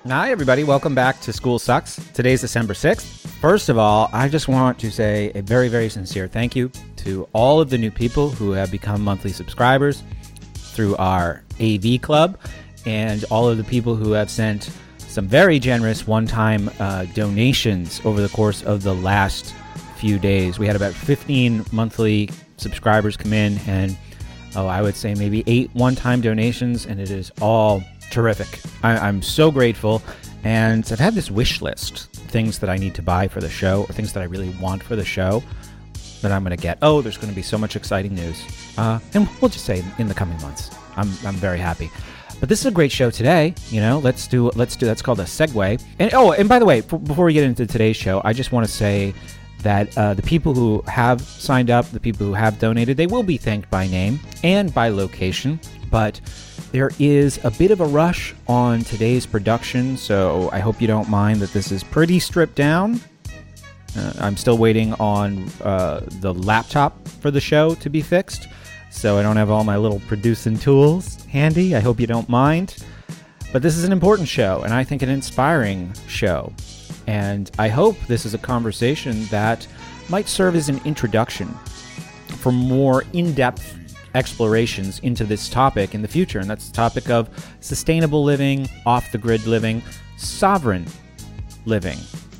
Hi, everybody. Welcome back to School Sucks. Today's December 6th. First of all, I just want to say a very, very sincere thank you to all of the new people who have become monthly subscribers through our AV Club and all of the people who have sent some very generous one-time donations over the course of the last few days. We had about 15 monthly subscribers come in and, I would say maybe 8 one-time donations, and it is all terrific. I'm so grateful, and I've had this wish list, things that I need to buy for the show, or things that I really want for the show that I'm going to get. Oh, there's going to be so much exciting news, and we'll just say in the coming months. I'm very happy. But this is a great show today. Let's do. That's called a segue. And by the way, before we get into today's show, I just want to say that the people who have signed up, the people who have donated, they will be thanked by name and by location. But there is a bit of a rush on today's production, so I hope you don't mind that this is pretty stripped down. I'm still waiting on the laptop for the show to be fixed, so I don't have all my little producing tools handy. I hope you don't mind. But this is an important show, and I think an inspiring show. And I hope this is a conversation that might serve as an introduction for more in-depth explorations into this topic in the future. And that's the topic of sustainable living, off-the-grid living, sovereign living,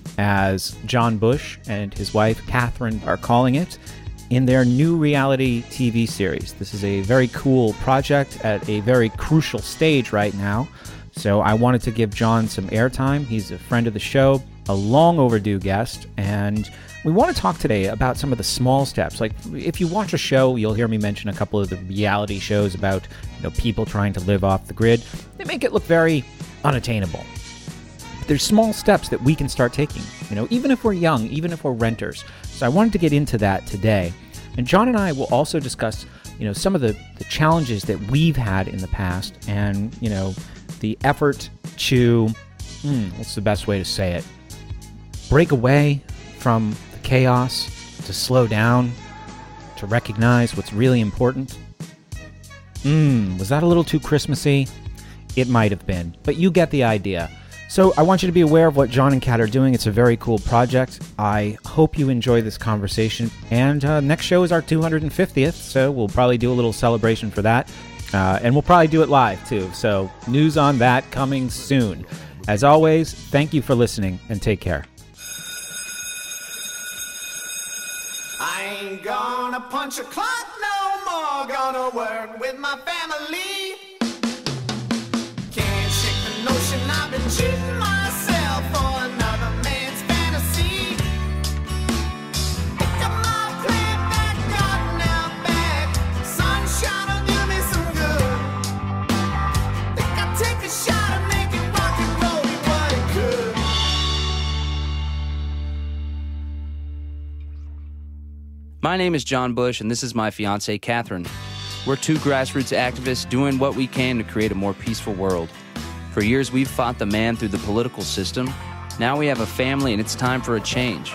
as John Bush and his wife, Catherine, are calling it in their new reality TV series. This is a very cool project at a very crucial stage right now. So I wanted to give John some airtime. He's a friend of the show, a long overdue guest, and we want to talk today about some of the small steps. Like, if you watch a show, you'll hear me mention a couple of the reality shows about, people trying to live off the grid. They make it look very unattainable. But there's small steps that we can start taking, even if we're young, even if we're renters. So I wanted to get into that today. And John and I will also discuss, some of the challenges that we've had in the past and, the effort to, what's the best way to say it? Break away from the chaos, to slow down, to recognize what's really important. Was that a little too Christmassy? It might have been, but you get the idea. So I want you to be aware of what John and Kat are doing. It's a very cool project. I hope you enjoy this conversation. And next show is our 250th, so we'll probably do a little celebration for that. And we'll probably do it live, too. So news on that coming soon. As always, thank you for listening, and take care. I ain't gonna punch a clock no more, gonna work with my family. Can't shake the notion I've been cheating myself for another man's fantasy. Pick up my plan back, garden out back, sunshine will do me some good. Think I'll take a shot and make it rock and roll what it could. My name is John Bush, and this is my fiancée, Catherine. We're two grassroots activists doing what we can to create a more peaceful world. For years, we've fought the man through the political system. Now we have a family, and it's time for a change.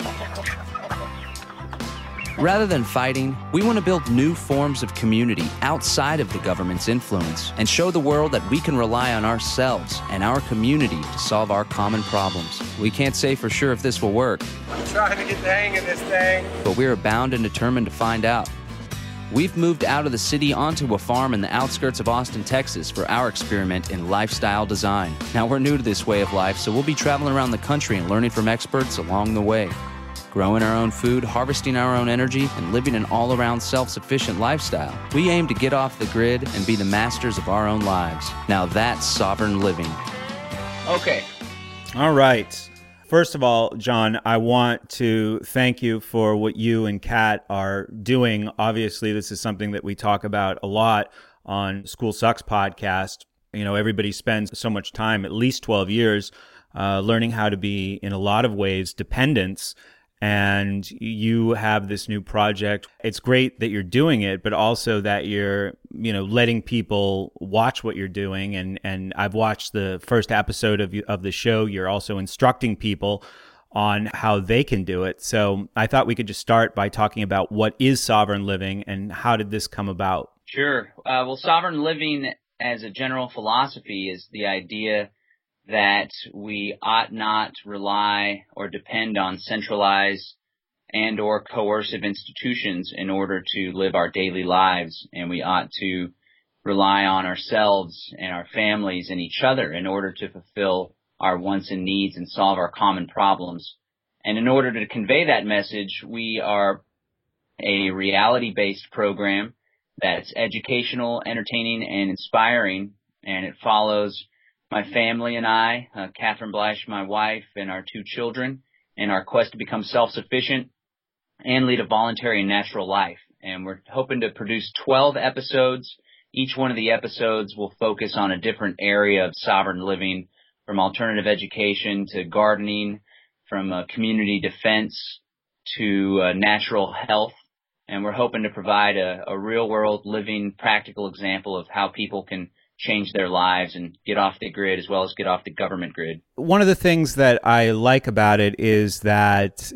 Rather than fighting, we want to build new forms of community outside of the government's influence and show the world that we can rely on ourselves and our community to solve our common problems. We can't say for sure if this will work. I'm trying to get the hang of this thing. But we are bound and determined to find out. We've moved out of the city onto a farm in the outskirts of Austin, Texas for our experiment in lifestyle design. Now we're new to this way of life, so we'll be traveling around the country and learning from experts along the way. Growing our own food, harvesting our own energy, and living an all-around self-sufficient lifestyle. We aim to get off the grid and be the masters of our own lives. Now that's sovereign living. Okay. All right. First of all, John, I want to thank you for what you and Kat are doing. Obviously, this is something that we talk about a lot on School Sucks podcast. Everybody spends so much time, at least 12 years, learning how to be, in a lot of ways, dependents. And you have this new project. It's great that you're doing it, but also that you're, letting people watch what you're doing. And I've watched the first episode of the show. You're also instructing people on how they can do it. So I thought we could just start by talking about what is sovereign living and how did this come about? Sure. Well, sovereign living as a general philosophy is the idea that we ought not rely or depend on centralized and or coercive institutions in order to live our daily lives, and we ought to rely on ourselves and our families and each other in order to fulfill our wants and needs and solve our common problems. And in order to convey that message, we are a reality-based program that's educational, entertaining, and inspiring, and it follows my family and I, Catherine Bleish, my wife, and our 2 children, in our quest to become self-sufficient and lead a voluntary and natural life. And we're hoping to produce 12 episodes. Each one of the episodes will focus on a different area of sovereign living, from alternative education to gardening, from community defense to natural health. And we're hoping to provide a real-world, living, practical example of how people can change their lives and get off the grid as well as get off the government grid. One of the things that I like about it is that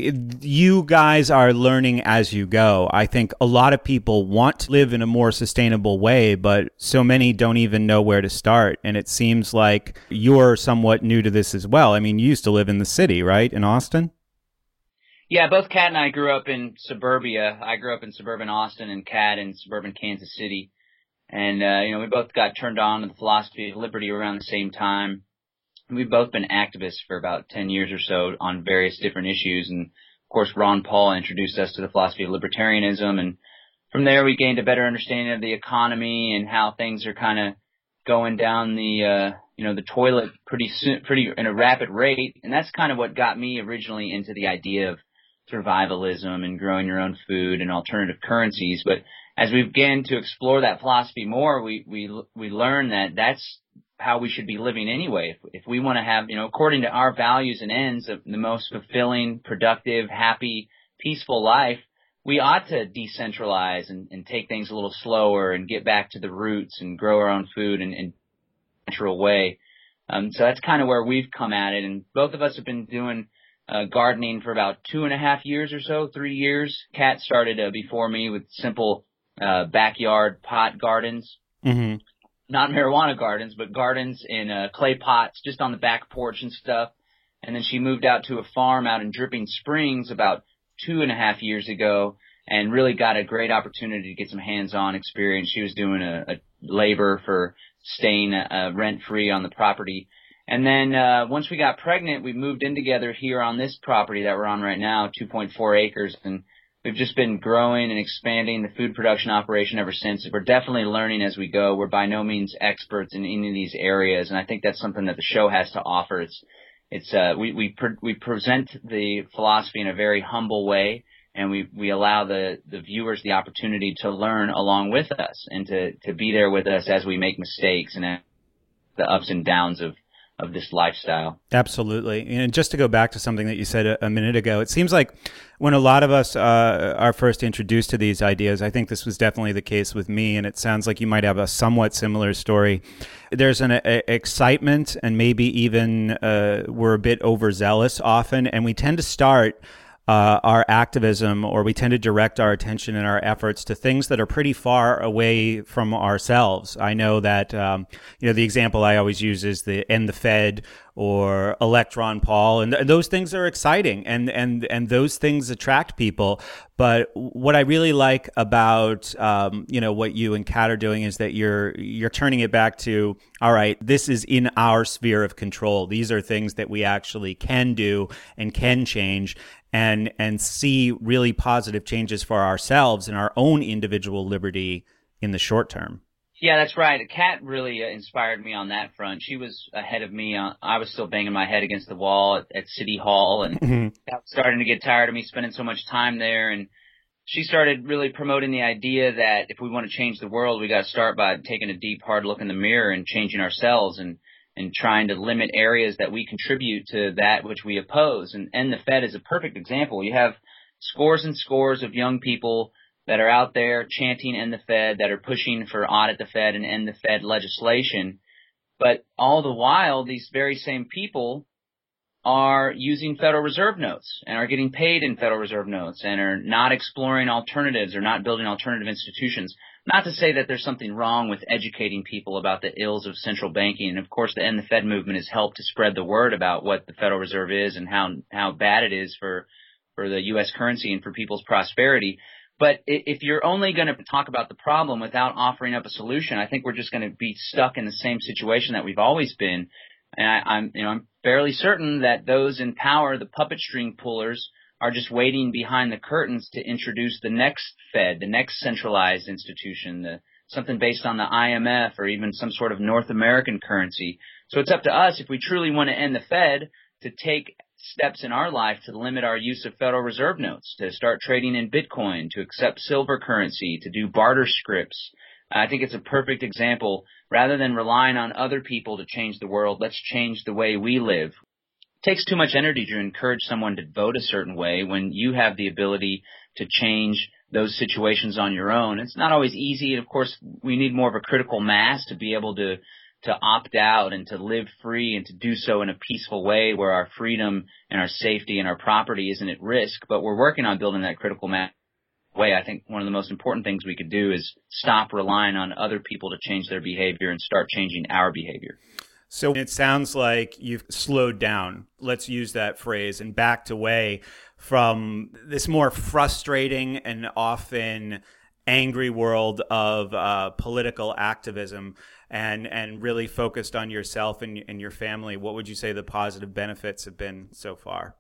you guys are learning as you go. I think a lot of people want to live in a more sustainable way, but so many don't even know where to start. And it seems like you're somewhat new to this as well. I mean, you used to live in the city, right, in Austin? Yeah, both Kat and I grew up in suburbia. I grew up in suburban Austin and Kat in suburban Kansas City. And, we both got turned on to the philosophy of liberty around the same time. We've both been activists for about 10 years or so on various different issues. And, of course, Ron Paul introduced us to the philosophy of libertarianism. And from there, we gained a better understanding of the economy and how things are kind of going down the toilet pretty in a rapid rate. And that's kind of what got me originally into the idea of survivalism and growing your own food and alternative currencies. But as we began to explore that philosophy more, we learned that that's how we should be living anyway. If we want to have, according to our values and ends, of the most fulfilling, productive, happy, peaceful life, we ought to decentralize and take things a little slower and get back to the roots and grow our own food in a natural way. So that's kind of where we've come at it. And both of us have been doing gardening for about 2.5 years or so, 3 years. Kat started before me with simple backyard pot gardens, not marijuana gardens, but gardens in clay pots just on the back porch and stuff. And then she moved out to a farm out in Dripping Springs about 2.5 years ago and really got a great opportunity to get some hands-on experience. She was doing a labor for staying rent-free on the property. And then once we got pregnant, we moved in together here on this property that we're on right now, 2.4 acres, and we've just been growing and expanding the food production operation ever since. We're definitely learning as we go. We're by no means experts in any of these areas, and I think that's something that the show has to offer. We present the philosophy in a very humble way, and we allow the viewers the opportunity to learn along with us and to be there with us as we make mistakes and the ups and downs of this lifestyle. Absolutely. And just to go back to something that you said a minute ago, it seems like when a lot of us are first introduced to these ideas, I think this was definitely the case with me, and it sounds like you might have a somewhat similar story. There's an excitement, and maybe even we're a bit overzealous often, and we tend to start our activism, or we tend to direct our attention and our efforts to things that are pretty far away from ourselves. I know that, the example I always use is the End the Fed or elect Ron Paul, and those things are exciting, and those things attract people. But what I really like about, what you and Kat are doing is that you're turning it back to, all right, this is in our sphere of control. These are things that we actually can do and can change, and see really positive changes for ourselves and our own individual liberty in the short term. Yeah, that's right. Kat really inspired me on that front. She was ahead of me. I was still banging my head against the wall at City Hall, and I was starting to get tired of me spending so much time there. And she started really promoting the idea that if we want to change the world, we got to start by taking a deep, hard look in the mirror and changing ourselves and trying to limit areas that we contribute to that which we oppose. And End the Fed is a perfect example. You have scores and scores of young people that are out there chanting End the Fed, that are pushing for audit the Fed and End the Fed legislation. But all the while, these very same people are using Federal Reserve notes and are getting paid in Federal Reserve notes and are not exploring alternatives or not building alternative institutions. Not to say that there's something wrong with educating people about the ills of central banking. And of course, the End the Fed movement has helped to spread the word about what the Federal Reserve is and how bad it is for the U.S. currency and for people's prosperity. But if you're only going to talk about the problem without offering up a solution, I think we're just going to be stuck in the same situation that we've always been. And I'm fairly certain that those in power, the puppet string pullers, are just waiting behind the curtains to introduce the next Fed, the next centralized institution, something based on the IMF or even some sort of North American currency. So it's up to us, if we truly want to end the Fed, to take steps in our life to limit our use of Federal Reserve notes, to start trading in Bitcoin, to accept silver currency, to do barter scripts. I think it's a perfect example. Rather than relying on other people to change the world, let's change the way we live. It takes too much energy to encourage someone to vote a certain way when you have the ability to change those situations on your own. It's not always easy. And of course, we need more of a critical mass to be able to opt out and to live free and to do so in a peaceful way where our freedom and our safety and our property isn't at risk. But we're working on building that critical mass way. I think one of the most important things we could do is stop relying on other people to change their behavior and start changing our behavior. So it sounds like you've slowed down, let's use that phrase, and backed away from this more frustrating and often angry world of political activism and really focused on yourself and your family. What would you say the positive benefits have been so far?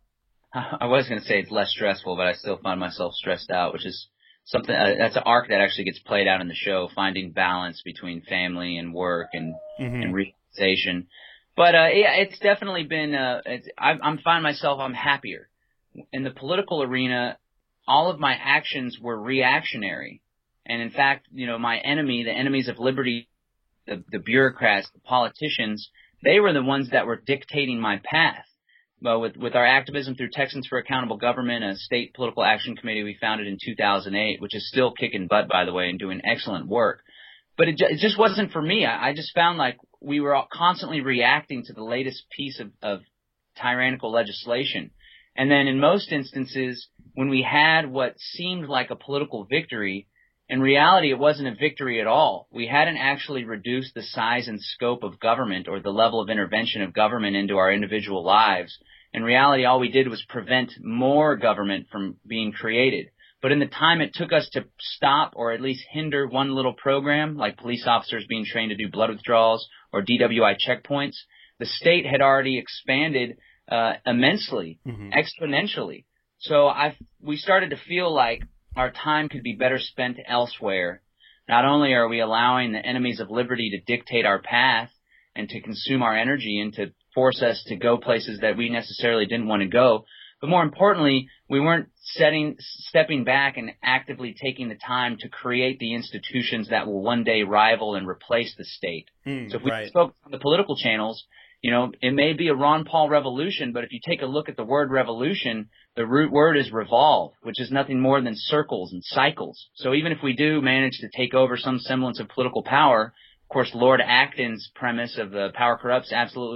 I was going to say it's less stressful, but I still find myself stressed out, which is something that's an arc that actually gets played out in the show, finding balance between family and work and realization. But yeah, it's definitely been. I'm finding myself. I'm happier in the political arena. All of my actions were reactionary, and in fact, my enemy, the enemies of liberty, the bureaucrats, the politicians, they were the ones that were dictating my path. Well, with our activism through Texans for Accountable Government, a state political action committee we founded in 2008, which is still kicking butt, by the way, and doing excellent work. But it just wasn't for me. I just found like we were constantly reacting to the latest piece of tyrannical legislation. And then in most instances, when we had what seemed like a political victory, in reality, it wasn't a victory at all. We hadn't actually reduced the size and scope of government or the level of intervention of government into our individual lives. In reality, all we did was prevent more government from being created. But in the time it took us to stop or at least hinder one little program, like police officers being trained to do blood withdrawals or DWI checkpoints, the state had already expanded immensely, exponentially. So we started to feel like our time could be better spent elsewhere. Not only are we allowing the enemies of liberty to dictate our path and to consume our energy and to force us to go places that we necessarily didn't want to go, but more importantly, we weren't stepping back and actively taking the time to create the institutions that will one day rival and replace the state. So if we spoke on the political channels, it may be a Ron Paul revolution, but if you take a look at the word revolution, the root word is revolve, which is nothing more than circles and cycles. So even if we do manage to take over some semblance of political power, of course, Lord Acton's premise of the power corrupts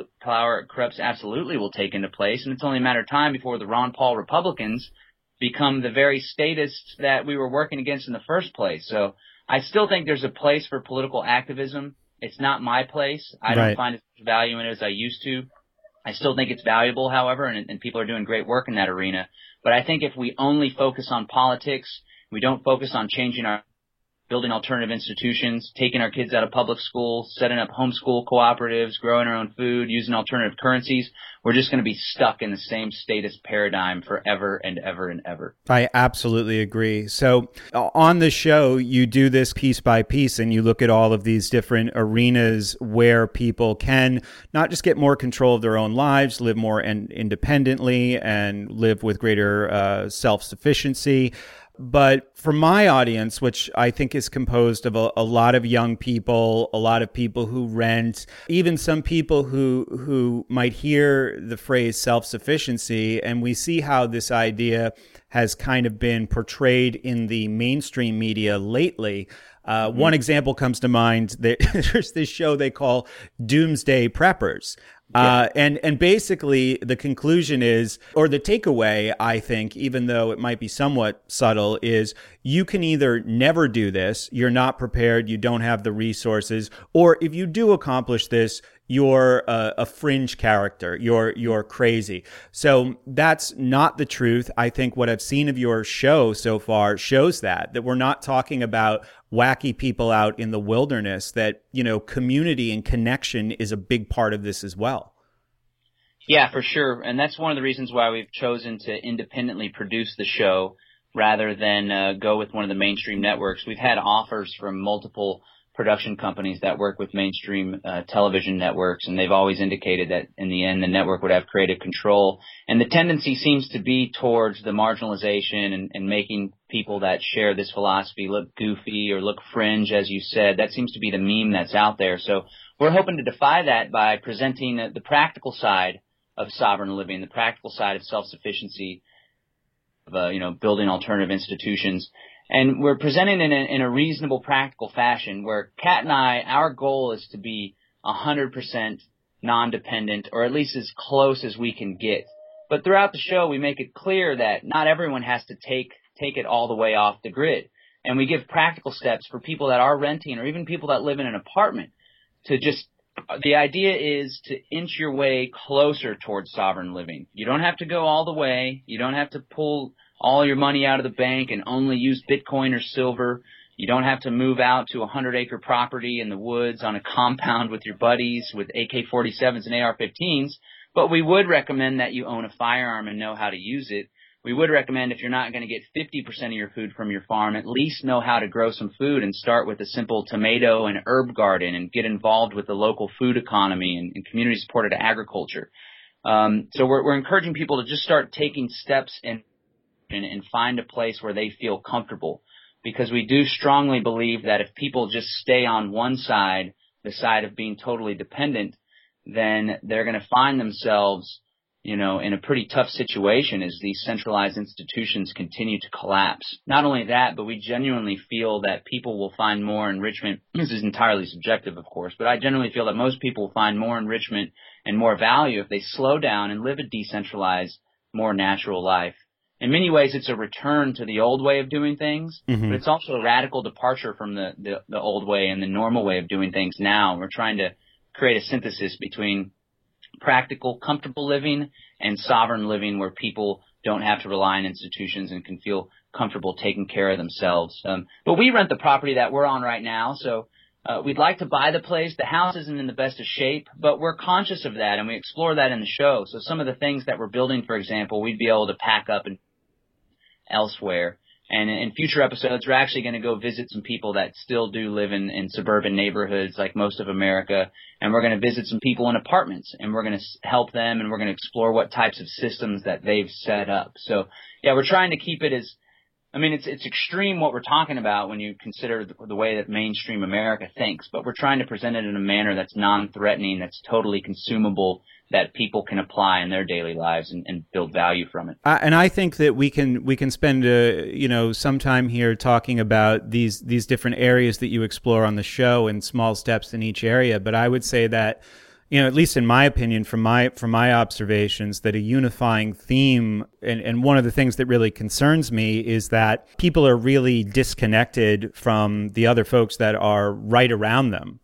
absolutely will take into place, and it's only a matter of time before the Ron Paul Republicans become the very statists that we were working against in the first place. So I still think there's a place for political activism. It's not my place. I don't find as much value in it as I used to. I still think it's valuable, however, and people are doing great work in that arena. But I think if we only focus on politics, we don't focus on building alternative institutions, taking our kids out of public school, setting up homeschool cooperatives, growing our own food, using alternative currencies, we're just going to be stuck in the same status paradigm forever and ever and ever. I absolutely agree. So on the show, you do this piece by piece and you look at all of these different arenas where people can not just get more control of their own lives, live more independently and live with greater self-sufficiency. But for my audience, which I think is composed of a lot of young people, a lot of people who rent, even some people who might hear the phrase self-sufficiency, and we see how this idea has kind of been portrayed in the mainstream media lately. One example comes to mind. There's this show they call Doomsday Preppers, And basically the conclusion is, or the takeaway, I think, even though it might be somewhat subtle, is you can either never do this, you're not prepared, you don't have the resources, or if you do accomplish this, you're a fringe character. You're crazy. So that's not the truth. I think what I've seen of your show so far shows that we're not talking about wacky people out in the wilderness, that, community and connection is a big part of this as well. Yeah, for sure. And that's one of the reasons why we've chosen to independently produce the show rather than go with one of the mainstream networks. We've had offers from multiple production companies that work with mainstream television networks, and they've always indicated that in the end the network would have creative control. And the tendency seems to be towards the marginalization and making people that share this philosophy look goofy or look fringe, as you said. That seems to be the meme that's out there. So we're hoping to defy that by presenting the practical side of sovereign living, the practical side of self-sufficiency, of building alternative institutions. And we're presenting it in a reasonable, practical fashion where Kat and I, our goal is to be 100% non-dependent, or at least as close as we can get. But throughout the show, we make it clear that not everyone has to take it all the way off the grid. And we give practical steps for people that are renting or even people that live in an apartment to just – the idea is to inch your way closer towards sovereign living. You don't have to go all the way. You don't have to pull – all your money out of the bank and only use Bitcoin or silver. You don't have to move out to a 100-acre property in the woods on a compound with your buddies with AK-47s and AR-15s. But we would recommend that you own a firearm and know how to use it. We would recommend, if you're not going to get 50% of your food from your farm, at least know how to grow some food and start with a simple tomato and herb garden and get involved with the local food economy and community-supported agriculture. So we're encouraging people to just start taking steps and find a place where they feel comfortable, because we do strongly believe that if people just stay on one side, the side of being totally dependent, then they're going to find themselves, in a pretty tough situation as these centralized institutions continue to collapse. Not only that, but we genuinely feel that people will find more enrichment. This is entirely subjective, of course, but I genuinely feel that most people will find more enrichment and more value if they slow down and live a decentralized, more natural life. In many ways, it's a return to the old way of doing things, but it's also a radical departure from the old way and the normal way of doing things now. We're trying to create a synthesis between practical, comfortable living and sovereign living where people don't have to rely on institutions and can feel comfortable taking care of themselves. But we rent the property that we're on right now, so we'd like to buy the place. The house isn't in the best of shape, but we're conscious of that, and we explore that in the show. So some of the things that we're building, for example, we'd be able to pack up and elsewhere. And in future episodes, we're actually going to go visit some people that still do live in suburban neighborhoods like most of America. And we're going to visit some people in apartments, and we're going to help them, and we're going to explore what types of systems that they've set up. So, yeah, we're trying to keep it as – it's extreme what we're talking about when you consider the way that mainstream America thinks. But we're trying to present it in a manner that's non-threatening, that's totally consumable, that people can apply in their daily lives and build value from it. And I think that we can spend some time here talking about these different areas that you explore on the show and small steps in each area. But I would say that, at least in my opinion, from my observations, that a unifying theme, and one of the things that really concerns me is that people are really disconnected from the other folks that are right around them.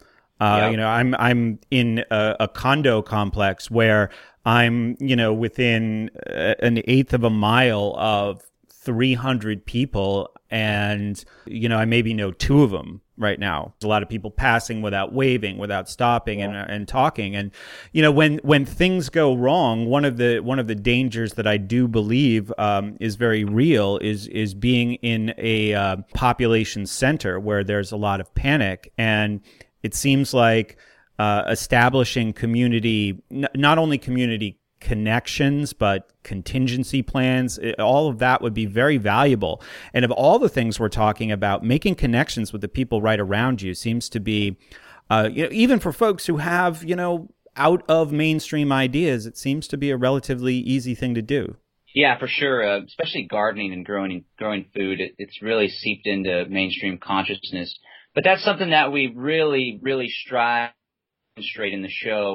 I'm in a condo complex where I'm, within an eighth of a mile of 300 people, and, I maybe know two of them right now. There's a lot of people passing without waving, without stopping and talking. And, when things go wrong, one of the dangers that I do believe is very real is being in a population center where there's a lot of panic. And it seems like establishing community, not only community connections, but contingency plans, all of that would be very valuable. And of all the things we're talking about, making connections with the people right around you seems to be, even for folks who have, out of mainstream ideas, it seems to be a relatively easy thing to do. Yeah, for sure. Especially gardening and growing food, it's really seeped into mainstream consciousness. But that's something that we really, really strive to demonstrate in the show.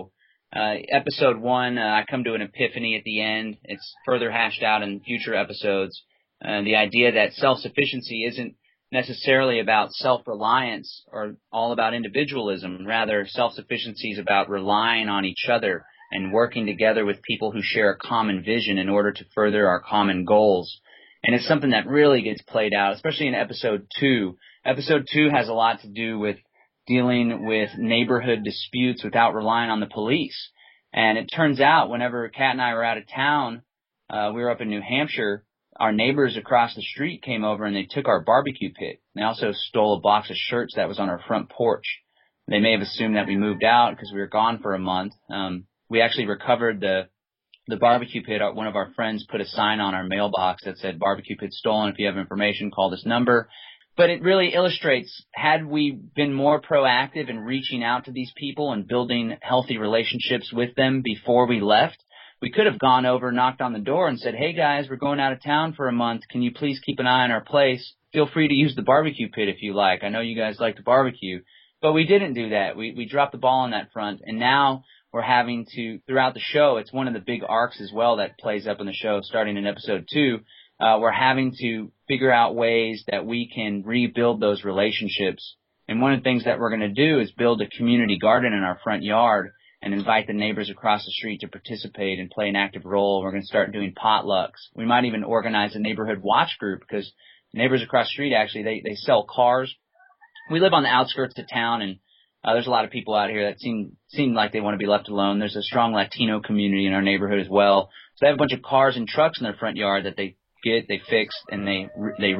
Episode 1, I come to an epiphany at the end. It's further hashed out in future episodes. The idea that self-sufficiency isn't necessarily about self-reliance or all about individualism. Rather, self-sufficiency is about relying on each other and working together with people who share a common vision in order to further our common goals. And it's something that really gets played out, especially in episode 2. Episode 2 has a lot to do with dealing with neighborhood disputes without relying on the police. And it turns out whenever Kat and I were out of town, we were up in New Hampshire, our neighbors across the street came over and they took our barbecue pit. They also stole a box of shirts that was on our front porch. They may have assumed that we moved out because we were gone for a month. We actually recovered the barbecue pit. One of our friends put a sign on our mailbox that said, "Barbecue pit stolen. If you have information, call this number." But it really illustrates, had we been more proactive in reaching out to these people and building healthy relationships with them before we left, we could have gone over, knocked on the door and said, "Hey guys, we're going out of town for a month. Can you please keep an eye on our place? Feel free to use the barbecue pit if you like. I know you guys like to barbecue." But we didn't do that. We dropped the ball on that front. And now we're having to, throughout the show, it's one of the big arcs as well that plays up in the show starting in episode 2. We're having to figure out ways that we can rebuild those relationships. And one of the things that we're going to do is build a community garden in our front yard and invite the neighbors across the street to participate and play an active role. We're going to start doing potlucks. We might even organize a neighborhood watch group because neighbors across the street, actually, they sell cars. We live on the outskirts of town, and there's a lot of people out here that seem like they want to be left alone. There's a strong Latino community in our neighborhood as well. So they have a bunch of cars and trucks in their front yard that they fix, and they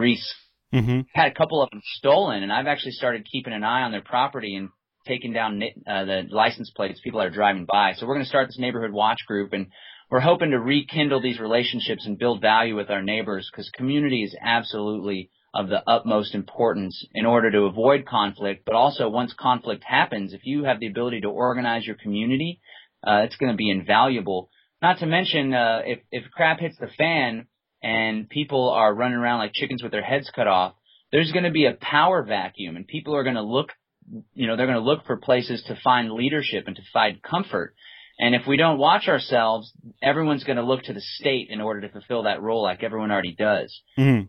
had a couple of them stolen, and I've actually started keeping an eye on their property and taking down the license plates people are driving by. So we're going to start this neighborhood watch group, and we're hoping to rekindle these relationships and build value with our neighbors, because community is absolutely of the utmost importance in order to avoid conflict. But also, once conflict happens, if you have the ability to organize your community, it's going to be invaluable. Not to mention, if crap hits the fan and people are running around like chickens with their heads cut off, there's going to be a power vacuum, and people are going to look, they're going to look for places to find leadership and to find comfort. And if we don't watch ourselves, everyone's going to look to the state in order to fulfill that role, like everyone already does.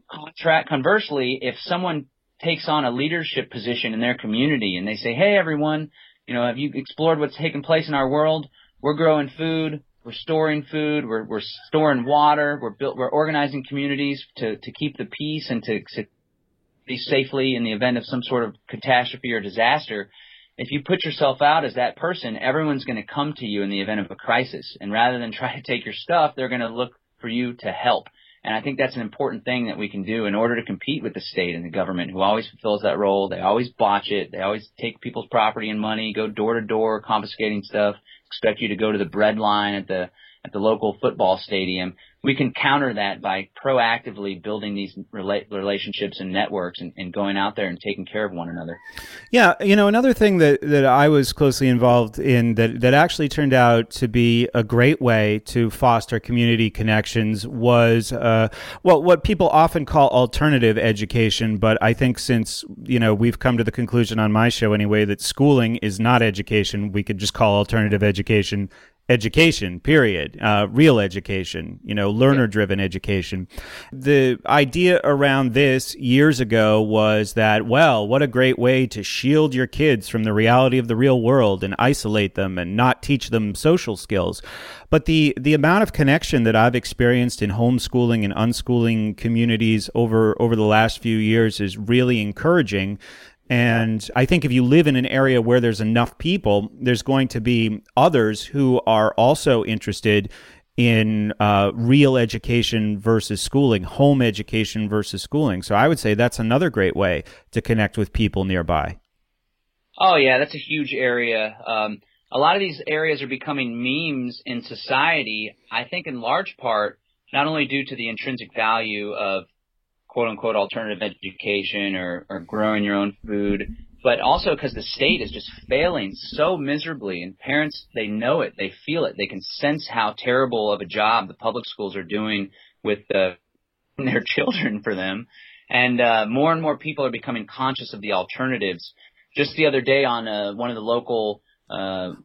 Conversely, if someone takes on a leadership position in their community and they say, "Hey, everyone, have you explored what's taking place in our world? We're growing food. We're storing food. We're storing water. We're organizing communities to keep the peace and to be safely in the event of some sort of catastrophe or disaster." If you put yourself out as that person, everyone's going to come to you in the event of a crisis. And rather than try to take your stuff, they're going to look for you to help. And I think that's an important thing that we can do in order to compete with the state and the government, who always fulfills that role. They always botch it. They always take people's property and money, go door to door, confiscating stuff, expect you to go to the bread line at the local football stadium. We can counter that by proactively building these relationships and networks and going out there and taking care of one another. Yeah, another thing that I was closely involved in that actually turned out to be a great way to foster community connections was what people often call alternative education. But I think since we've come to the conclusion on my show anyway that schooling is not education, we could just call alternative education, period. Real education, learner-driven education. The idea around this years ago was that, well, what a great way to shield your kids from the reality of the real world and isolate them and not teach them social skills. But the amount of connection that I've experienced in homeschooling and unschooling communities over the last few years is really encouraging. And I think if you live in an area where there's enough people, there's going to be others who are also interested in real education versus schooling, home education versus schooling. So I would say that's another great way to connect with people nearby. Oh, yeah, that's a huge area. A lot of these areas are becoming memes in society, I think in large part, not only due to the intrinsic value of quote-unquote alternative education or growing your own food, but also because the state is just failing so miserably, and parents, they know it, they feel it, they can sense how terrible of a job the public schools are doing with their children for them, and more and more people are becoming conscious of the alternatives. Just the other day on one of the local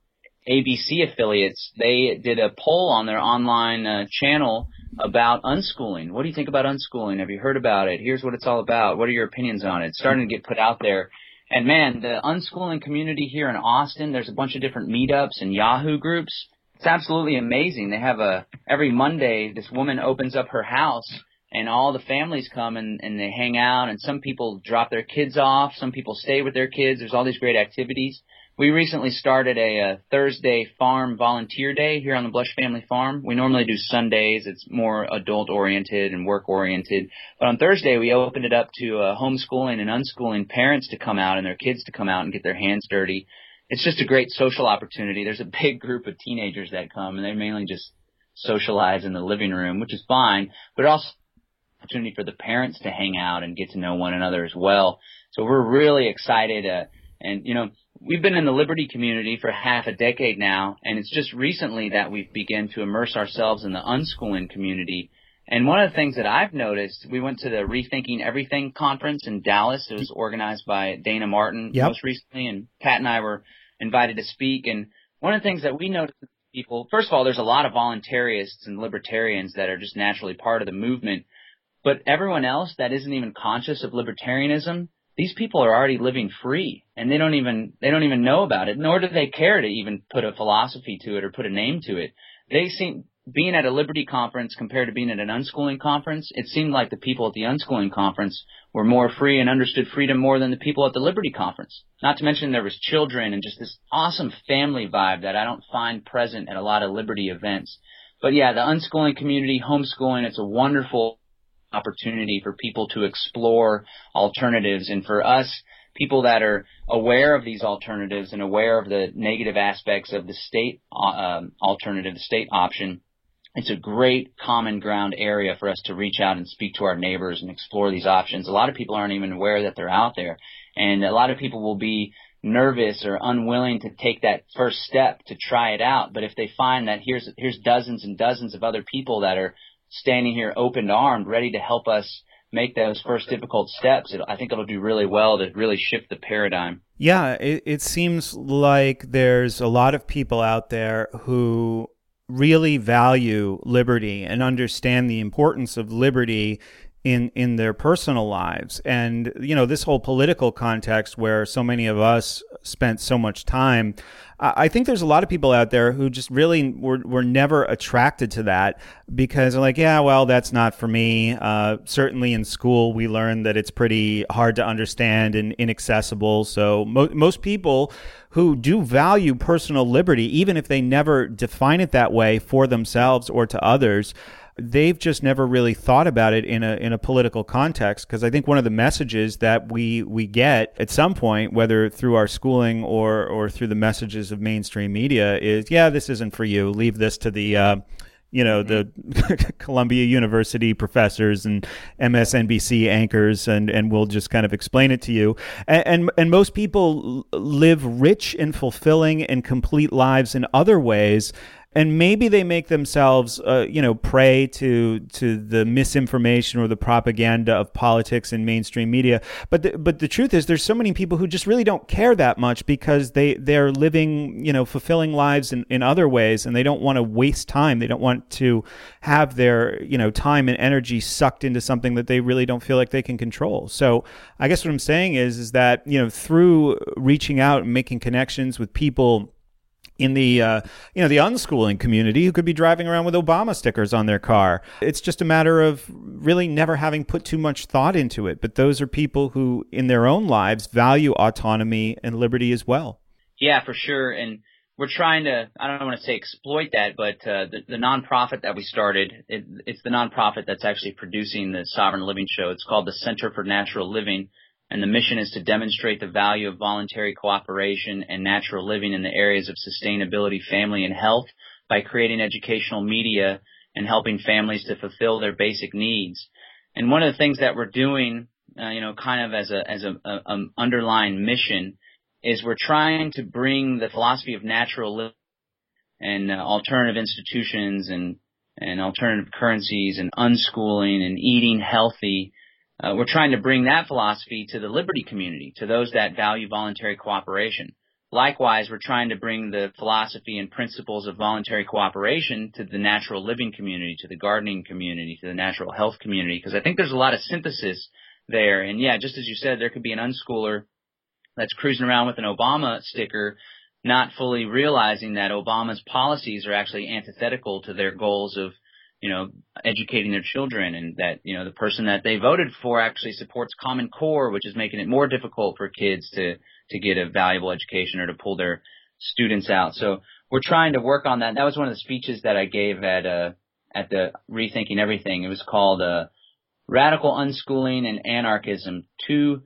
ABC affiliates, they did a poll on their online channel about unschooling. What do you think about unschooling? Have you heard about it? Here's what it's all about. What are your opinions on it? It's starting to get put out there. And man, the unschooling community here in Austin, there's a bunch of different meetups and Yahoo groups. It's absolutely amazing. They have every Monday, this woman opens up her house and all the families come and they hang out, and some people drop their kids off. Some people stay with their kids. There's all these great activities. We recently started a Thursday farm volunteer day here on the Blush Family Farm. We normally do Sundays. It's more adult-oriented and work-oriented. But on Thursday, we opened it up to homeschooling and unschooling parents to come out and their kids to come out and get their hands dirty. It's just a great social opportunity. There's a big group of teenagers that come, and they mainly just socialize in the living room, which is fine, but also an opportunity for the parents to hang out and get to know one another as well. So we're really excited. And, you know, we've been in the Liberty community for half a decade now, and it's just recently that we've begun to immerse ourselves in the unschooling community. And one of the things that I've noticed, we went to the Rethinking Everything conference in Dallas. It was organized by Dana Martin most recently, and Pat and I were invited to speak. And one of the things that we noticed with people, first of all, there's a lot of voluntarists and libertarians that are just naturally part of the movement. But everyone else that isn't even conscious of libertarianism, these people are already living free, and they don't even know about it, nor do they care to even put a philosophy to it or put a name to it. They seem, being at a Liberty conference compared to being at an unschooling conference, it seemed like the people at the unschooling conference were more free and understood freedom more than the people at the Liberty conference. Not to mention there was children and just this awesome family vibe that I don't find present at a lot of Liberty events. But yeah, the unschooling community, homeschooling, it's a wonderful opportunity for people to explore alternatives, and for us, people that are aware of these alternatives and aware of the negative aspects of the state alternative, the state option, it's a great common ground area for us to reach out and speak to our neighbors and explore these options. A lot of people aren't even aware that they're out there, and a lot of people will be nervous or unwilling to take that first step to try it out. But if they find that here's dozens and dozens of other people that are standing here open-armed, ready to help us make those first difficult steps, I think it'll do really well to really shift the paradigm. Yeah, it seems like there's a lot of people out there who really value liberty and understand the importance of liberty in their personal lives. And, you know, this whole political context where so many of us spent so much time, I think there's a lot of people out there who just really were never attracted to that because they're like, yeah, well, that's not for me. Certainly in school, we learned that it's pretty hard to understand and inaccessible. So most people who do value personal liberty, even if they never define it that way for themselves or to others, they've just never really thought about it in a political context, because I think one of the messages that we get at some point, whether through our schooling or through the messages of mainstream media, is, yeah, this isn't for you. Leave this to the the Columbia University professors and MSNBC anchors, and we'll just kind of explain it to you. And most people live rich and fulfilling and complete lives in other ways. And maybe they make themselves, prey to the misinformation or the propaganda of politics and mainstream media. But the truth is, there's so many people who just really don't care that much because they're living, fulfilling lives in other ways, and they don't want to waste time. They don't want to have their, time and energy sucked into something that they really don't feel like they can control. So I guess what I'm saying is that, through reaching out and making connections with people in the the unschooling community who could be driving around with Obama stickers on their car. It's just a matter of really never having put too much thought into it. But those are people who in their own lives value autonomy and liberty as well. Yeah, for sure. And we're trying to, I don't want to say exploit that, but the nonprofit that we started, it's the nonprofit that's actually producing the Sovereign Living Show. It's called the Center for Natural Living. And the mission is to demonstrate the value of voluntary cooperation and natural living in the areas of sustainability, family, and health by creating educational media and helping families to fulfill their basic needs. And one of the things that we're doing, kind of as a underlying mission, is we're trying to bring the philosophy of natural living and alternative institutions and alternative currencies and unschooling and eating healthy. We're trying to bring that philosophy to the liberty community, to those that value voluntary cooperation. likewise, we're trying to bring the philosophy and principles of voluntary cooperation to the natural living community, to the gardening community, to the natural health community, because I think there's a lot of synthesis there. And yeah, just as you said, there could be an unschooler that's cruising around with an Obama sticker, not fully realizing that Obama's policies are actually antithetical to their goals of, educating their children, and that, the person that they voted for actually supports Common Core, which is making it more difficult for kids to get a valuable education or to pull their students out. So we're trying to work on that. That was one of the speeches that I gave at the Rethinking Everything. It was called Radical Unschooling and Anarchism, two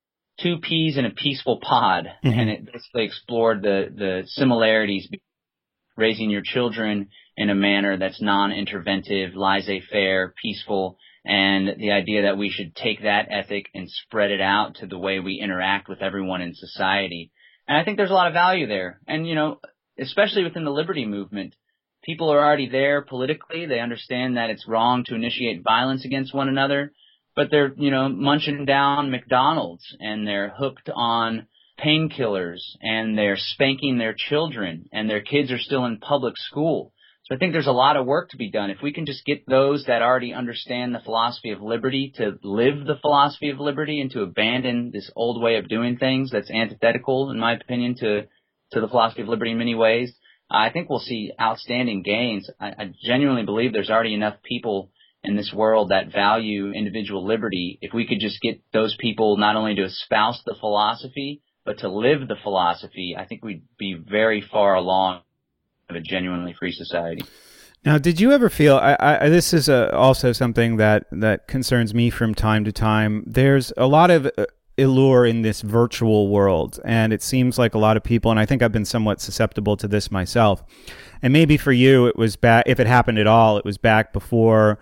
peas in a peaceful pod. Mm-hmm. And it basically explored the similarities between raising your children in a manner that's non-interventive, laissez-faire, peaceful, and the idea that we should take that ethic and spread it out to the way we interact with everyone in society. And I think there's a lot of value there. And, especially within the liberty movement, people are already there politically. They understand that it's wrong to initiate violence against one another, but they're, munching down McDonald's, and they're hooked on painkillers, and they're spanking their children, and their kids are still in public school. So I think there's a lot of work to be done. If we can just get those that already understand the philosophy of liberty to live the philosophy of liberty and to abandon this old way of doing things that's antithetical, in my opinion, to the philosophy of liberty in many ways, I think we'll see outstanding gains. I genuinely believe there's already enough people in this world that value individual liberty. If we could just get those people not only to espouse the philosophy, but to live the philosophy, I think we'd be very far along of a genuinely free society. Now, did you ever feel, this is also something that concerns me from time to time, there's a lot of allure in this virtual world, and it seems like a lot of people, and I think I've been somewhat susceptible to this myself, and maybe for you it was back, if it happened at all, it was back before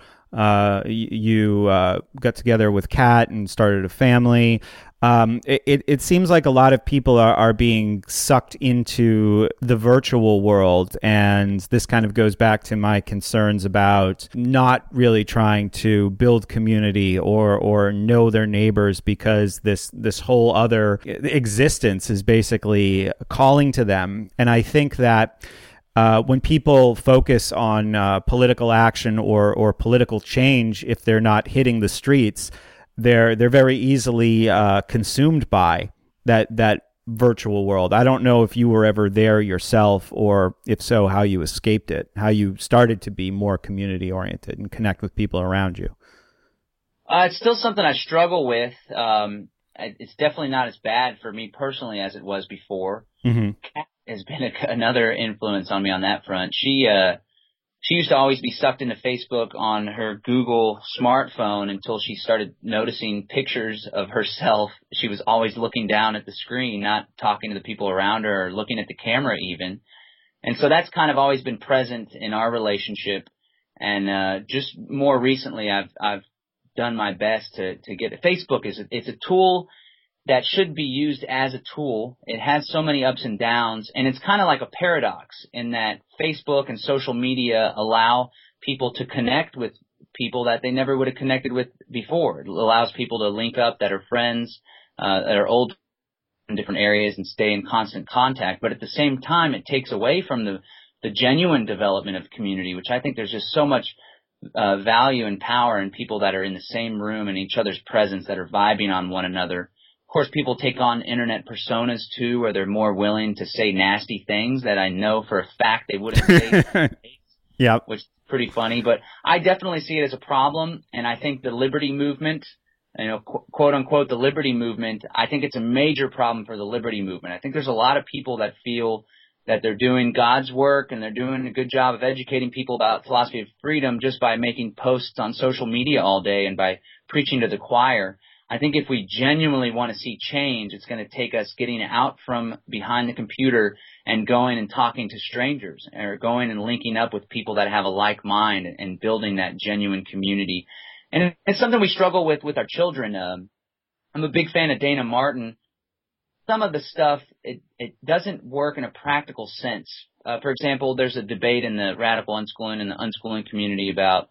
you got together with Kat and started a family. It seems like a lot of people are being sucked into the virtual world, and this kind of goes back to my concerns about not really trying to build community or know their neighbors, because this whole other existence is basically calling to them. And I think that when people focus on political action or political change, if they're not hitting the streets, they're very easily consumed by that virtual world. I don't know if you were ever there yourself, or if so, how you escaped it, how you started to be more community oriented and connect with people around you. It's still something I struggle with. It's definitely not as bad for me personally as it was before. Mm-hmm. Kat has been another influence on me on that front. She used to always be sucked into Facebook on her Google smartphone until she started noticing pictures of herself. She was always looking down at the screen, not talking to the people around her or looking at the camera even. And so that's kind of always been present in our relationship. And just more recently, I've done my best to get it. Facebook it's a tool that should be used as a tool. It has so many ups and downs, and it's kind of like a paradox in that Facebook and social media allow people to connect with people that they never would have connected with before. It allows people to link up that are friends, that are old in different areas, and stay in constant contact. But at the same time, it takes away from the genuine development of community, which I think there's just so much value and power in people that are in the same room and each other's presence, that are vibing on one another. Of course, people take on internet personas too, where they're more willing to say nasty things that I know for a fact they wouldn't say. Yeah, which is pretty funny. But I definitely see it as a problem, and I think the liberty movement, quote unquote, the liberty movement, I think it's a major problem for the liberty movement. I think there's a lot of people that feel that they're doing God's work and they're doing a good job of educating people about philosophy of freedom just by making posts on social media all day and by preaching to the choir. I think if we genuinely want to see change, it's going to take us getting out from behind the computer and going and talking to strangers, or going and linking up with people that have a like mind and building that genuine community. And it's something we struggle with our children. I'm a big fan of Dana Martin. Some of the stuff, it doesn't work in a practical sense. For example, there's a debate in the radical unschooling and the unschooling community about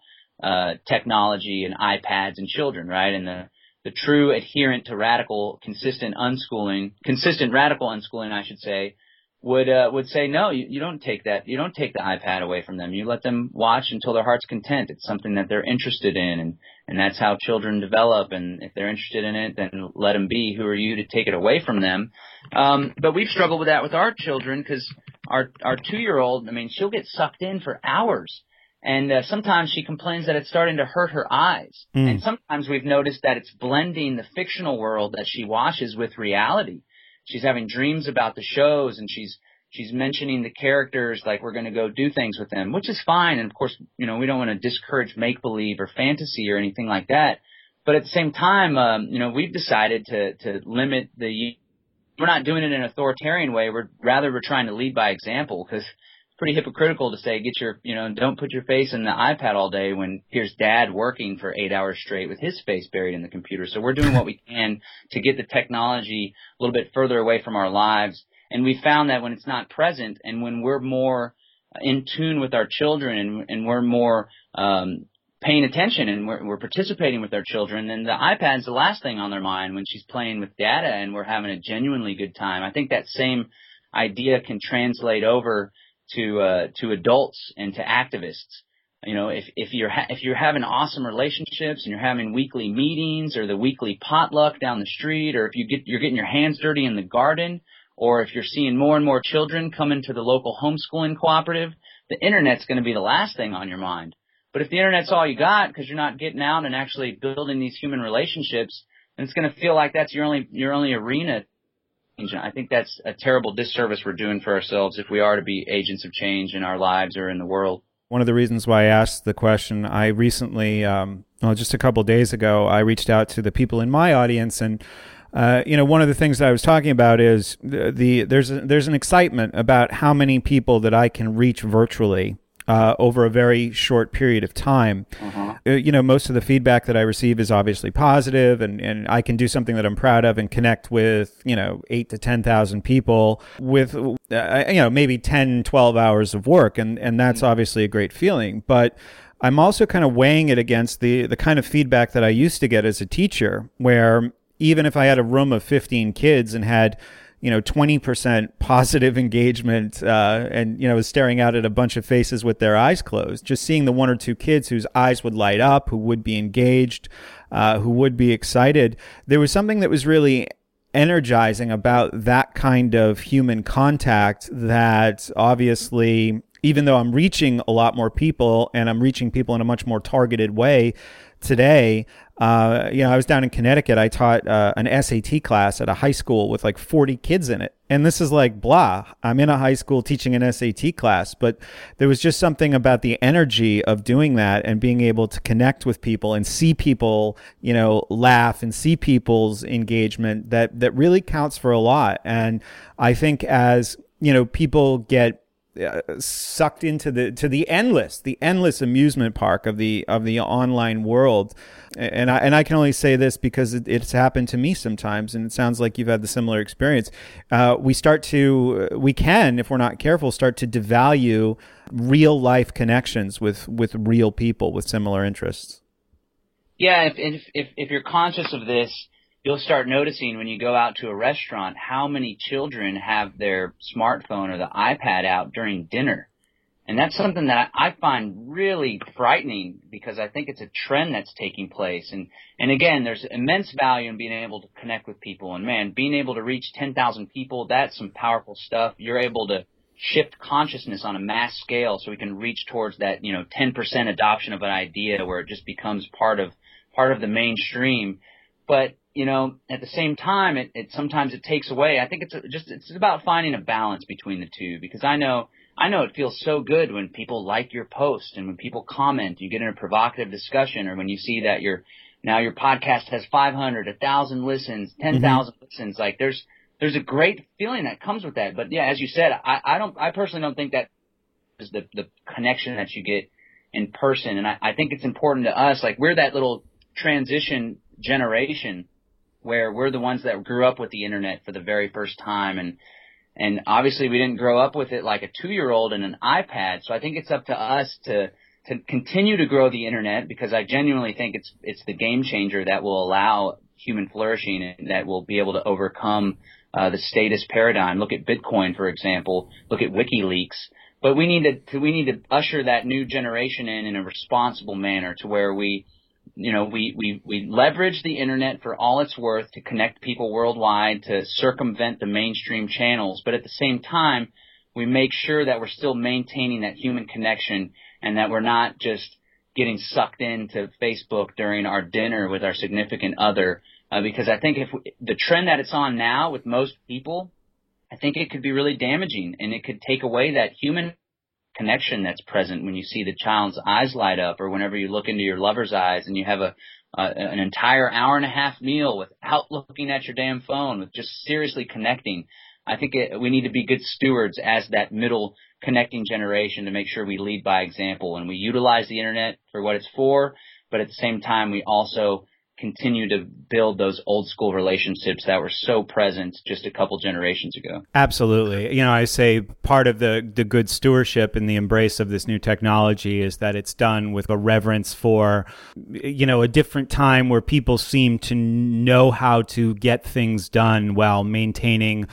technology and iPads and children, right? And the true adherent to consistent radical unschooling, I should say, would say, no, you don't take that. You don't take the iPad away from them. You let them watch until their heart's content. It's something that they're interested in, and that's how children develop. And if they're interested in it, then let them be. Who are you to take it away from them? But we've struggled with that with our children because our 2-year-old, I mean, she'll get sucked in for hours. And sometimes she complains that it's starting to hurt her eyes. And sometimes we've noticed that it's blending the fictional world that she watches with reality. She's having dreams about the shows, and she's mentioning the characters like we're going to go do things with them, which is fine. And of course, we don't want to discourage make-believe or fantasy or anything like that. But at the same time, we've decided to limit we're not doing it in an authoritarian way. We're trying to lead by example, because it's pretty hypocritical to say, don't put your face in the iPad all day when here's dad working for 8 hours straight with his face buried in the computer. So we're doing what we can to get the technology a little bit further away from our lives. And we found that when it's not present and when we're more in tune with our children and we're more paying attention and we're participating with our children, then the iPad's the last thing on their mind when she's playing with data and we're having a genuinely good time. I think that same idea can translate over to adults and to activists. If you're having awesome relationships and you're having weekly meetings or the weekly potluck down the street, or if you're getting your hands dirty in the garden, or if you're seeing more and more children come into the local homeschooling cooperative, the internet's going to be the last thing on your mind. But if the internet's all you got because you're not getting out and actually building these human relationships, then it's going to feel like that's your only arena. I think that's a terrible disservice we're doing for ourselves if we are to be agents of change in our lives or in the world. One of the reasons why I asked the question, I recently, just a couple of days ago, I reached out to the people in my audience, and one of the things that I was talking about is there's an excitement about how many people that I can reach virtually over a very short period of time. Most of the feedback that I receive is obviously positive, and I can do something that I'm proud of and connect with, 8 to 10,000 people with, maybe 10, 12 hours of work. And that's obviously a great feeling. But I'm also kind of weighing it against the kind of feedback that I used to get as a teacher, where even if I had a room of 15 kids and had 20% positive engagement, and, was staring out at a bunch of faces with their eyes closed, just seeing the 1 or 2 kids whose eyes would light up, who would be engaged, who would be excited. There was something that was really energizing about that kind of human contact that obviously, even though I'm reaching a lot more people and I'm reaching people in a much more targeted way today, I was down in Connecticut. I taught an SAT class at a high school with like 40 kids in it. And this is like, blah, I'm in a high school teaching an SAT class. But there was just something about the energy of doing that and being able to connect with people and see people, laugh and see people's engagement that really counts for a lot. And I think as, people get sucked into the endless amusement park of the online world, and I can only say this because it's happened to me sometimes, and it sounds like you've had the similar experience. We can, if we're not careful, start to devalue real life connections with real people with similar interests. Yeah, if you're conscious of this, you'll start noticing when you go out to a restaurant how many children have their smartphone or the iPad out during dinner. And that's something that I find really frightening because I think it's a trend that's taking place. And again, there's immense value in being able to connect with people. And man, being able to reach 10,000 people, that's some powerful stuff. You're able to shift consciousness on a mass scale so we can reach towards that, 10% adoption of an idea where it just becomes part of the mainstream. But at the same time, it sometimes it takes away. I think it's about finding a balance between the two, because I know it feels so good when people like your post and when people comment, you get in a provocative discussion, or when you see that your podcast has 500, 1,000 listens, 10,000 listens. Like there's a great feeling that comes with that. But yeah, as you said, I personally don't think that is the connection that you get in person. And I think it's important to us, like we're that little transition generation where we're the ones that grew up with the internet for the very first time. And obviously we didn't grow up with it like a 2-year-old and an iPad. So I think it's up to us to continue to grow the internet, because I genuinely think it's the game changer that will allow human flourishing and that will be able to overcome the status paradigm. Look at Bitcoin, for example. Look at WikiLeaks. But we need to usher that new generation in a responsible manner to where we leverage the internet for all it's worth to connect people worldwide, to circumvent the mainstream channels. But at the same time, we make sure that we're still maintaining that human connection and that we're not just getting sucked into Facebook during our dinner with our significant other. Because I think the trend that it's on now with most people, I think it could be really damaging, and it could take away that human connection that's present when you see the child's eyes light up, or whenever you look into your lover's eyes and you have an entire hour and a half meal without looking at your damn phone, with just seriously connecting. I think we need to be good stewards as that middle connecting generation to make sure we lead by example and we utilize the internet for what it's for, but at the same time we also continue to build those old school relationships that were so present just a couple generations ago. Absolutely. I say part of the good stewardship and the embrace of this new technology is that it's done with a reverence for, a different time where people seem to know how to get things done while maintaining,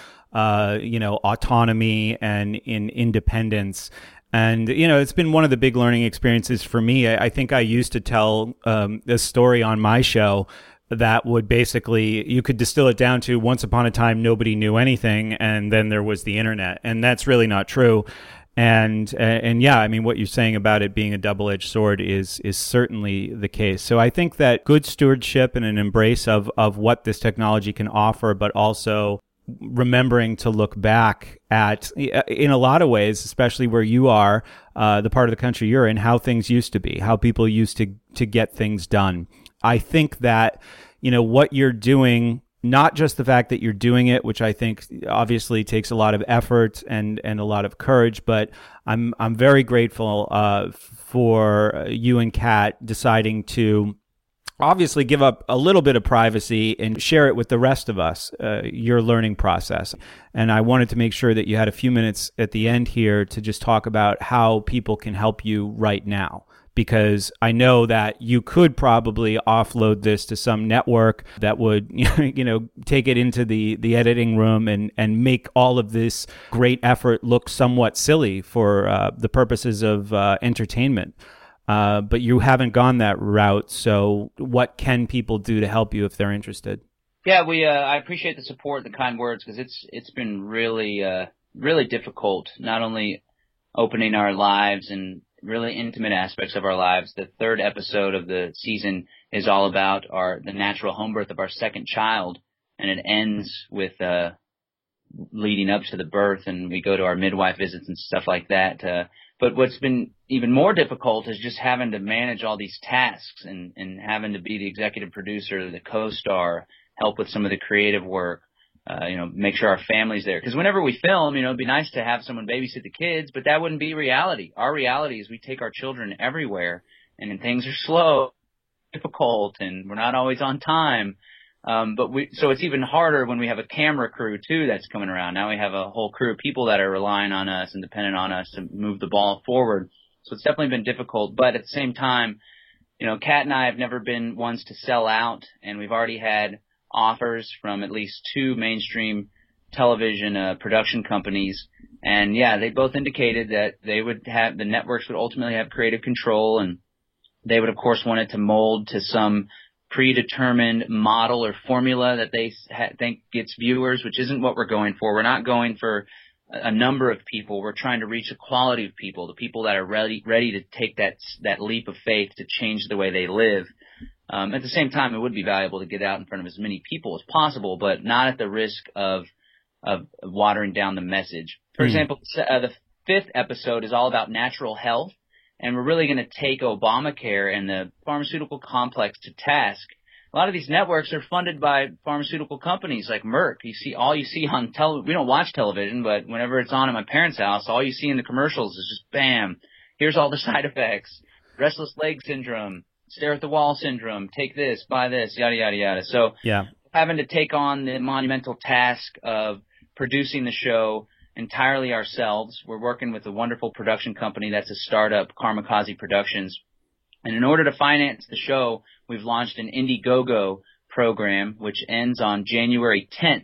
autonomy and in independence. And, it's been one of the big learning experiences for me. I think I used to tell a story on my show that would basically, you could distill it down to once upon a time, nobody knew anything, and then there was the internet. And that's really not true. And yeah, I mean, what you're saying about it being a double-edged sword is certainly the case. So I think that good stewardship and an embrace of what this technology can offer, but also remembering to look back at, in a lot of ways, especially where you are, the part of the country you're in, how things used to be, how people used to get things done. I think that, what you're doing, not just the fact that you're doing it, which I think obviously takes a lot of effort and a lot of courage, but I'm very grateful for you and Kat deciding to obviously give up a little bit of privacy and share it with the rest of us, your learning process. And I wanted to make sure that you had a few minutes at the end here to just talk about how people can help you right now. Because I know that you could probably offload this to some network that would, take it into the editing room and make all of this great effort look somewhat silly for the purposes of entertainment. But you haven't gone that route. So what can people do to help you if they're interested? Yeah, I appreciate the support, the kind words, because it's been really, really difficult, not only opening our lives and really intimate aspects of our lives. The third episode of the season is all about the natural home birth of our second child, and it ends with leading up to the birth, and we go to our midwife visits and stuff like that. But what's been even more difficult is just having to manage all these tasks and having to be the executive producer, the co-star, help with some of the creative work, make sure our family's there. Because whenever we film, it'd be nice to have someone babysit the kids, but that wouldn't be reality. Our reality is we take our children everywhere, and things are slow, difficult, and we're not always on time. So it's even harder when we have a camera crew too that's coming around. Now we have a whole crew of people that are relying on us and dependent on us to move the ball forward. So it's definitely been difficult. But at the same time, Kat and I have never been ones to sell out, and we've already had offers from at least 2 mainstream television production companies. And yeah, they both indicated that the networks would ultimately have creative control, and they would of course want it to mold to some predetermined model or formula that they think gets viewers, which isn't what we're going for. We're not going for a number of people. We're trying to reach a quality of people, the people that are ready to take that leap of faith to change the way they live. At the same time, it would be valuable to get out in front of as many people as possible, but not at the risk of watering down the message. For example, the 5th episode is all about natural health. And we're really going to take Obamacare and the pharmaceutical complex to task. A lot of these networks are funded by pharmaceutical companies like Merck. You see on television. We don't watch television, but whenever it's on at my parents' house, all you see in the commercials is just bam. Here's all the side effects: restless leg syndrome, stare at the wall syndrome, take this, buy this, yada yada yada. So yeah, having to take on the monumental task of producing the show entirely ourselves. We're working with a wonderful production company that's a startup, Karmakaze Productions. And in order to finance the show, we've launched an Indiegogo program, which ends on January 10th.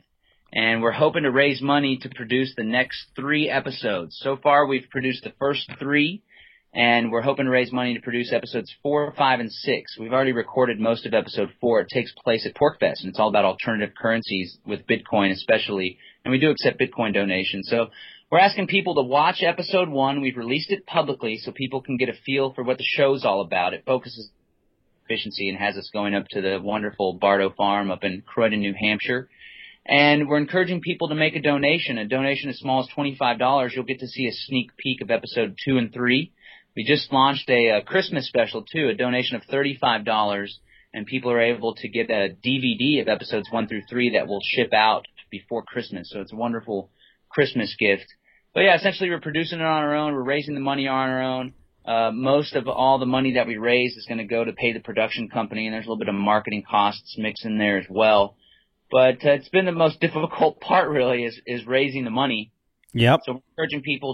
and we're hoping to raise money to produce the next 3 episodes. So far, we've produced the first 3, and we're hoping to raise money to produce episodes 4, 5, and 6. We've already recorded most of episode 4. It takes place at PorcFest, and it's all about alternative currencies with Bitcoin especially, and we do accept Bitcoin donations. So we're asking people to watch episode 1. We've released it publicly so people can get a feel for what the show's all about. It focuses on efficiency and has us going up to the wonderful Bardo Farm up in Croydon, New Hampshire. And we're encouraging people to make a donation as small as $25. You'll get to see a sneak peek of episode 2 and 3. We just launched a Christmas special, too, a donation of $35, and people are able to get a DVD of episodes 1 through 3 that will ship out before Christmas. So it's a wonderful Christmas gift. But, yeah, essentially we're producing it on our own. We're raising the money on our own. Most of all the money that we raise is going to go to pay the production company, and there's a little bit of marketing costs mixed in there as well. But it's been the most difficult part, really, is raising the money. Yep. So we're encouraging people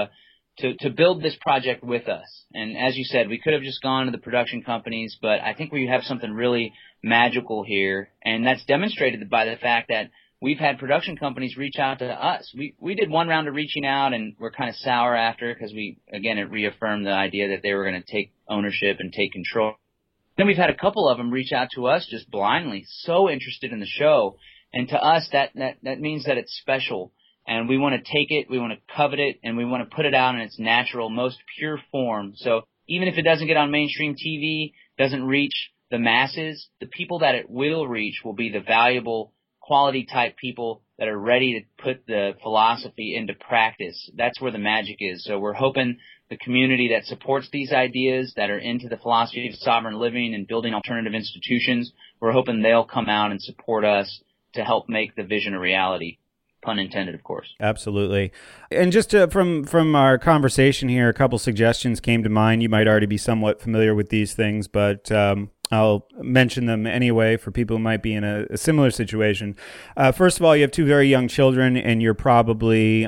to build this project with us. And as you said, we could have just gone to the production companies, but I think we have something really magical here, and that's demonstrated by the fact that we've had production companies reach out to us. We did one round of reaching out, and we're kind of sour after because it reaffirmed the idea that they were going to take ownership and take control. Then we've had a couple of them reach out to us just blindly, so interested in the show. And to us, that means that it's special. And we want to take it, we want to covet it, and we want to put it out in its natural, most pure form. So even if it doesn't get on mainstream TV, doesn't reach the masses, the people that it will reach will be the valuable, quality-type people that are ready to put the philosophy into practice. That's where the magic is. So we're hoping the community that supports these ideas, that are into the philosophy of sovereign living and building alternative institutions, we're hoping they'll come out and support us to help make the vision a reality. Pun intended, of course. Absolutely. And just from our conversation here, a couple suggestions came to mind. You might already be somewhat familiar with these things, but I'll mention them anyway for people who might be in a similar situation. First of all, you have 2 very young children, and you're probably,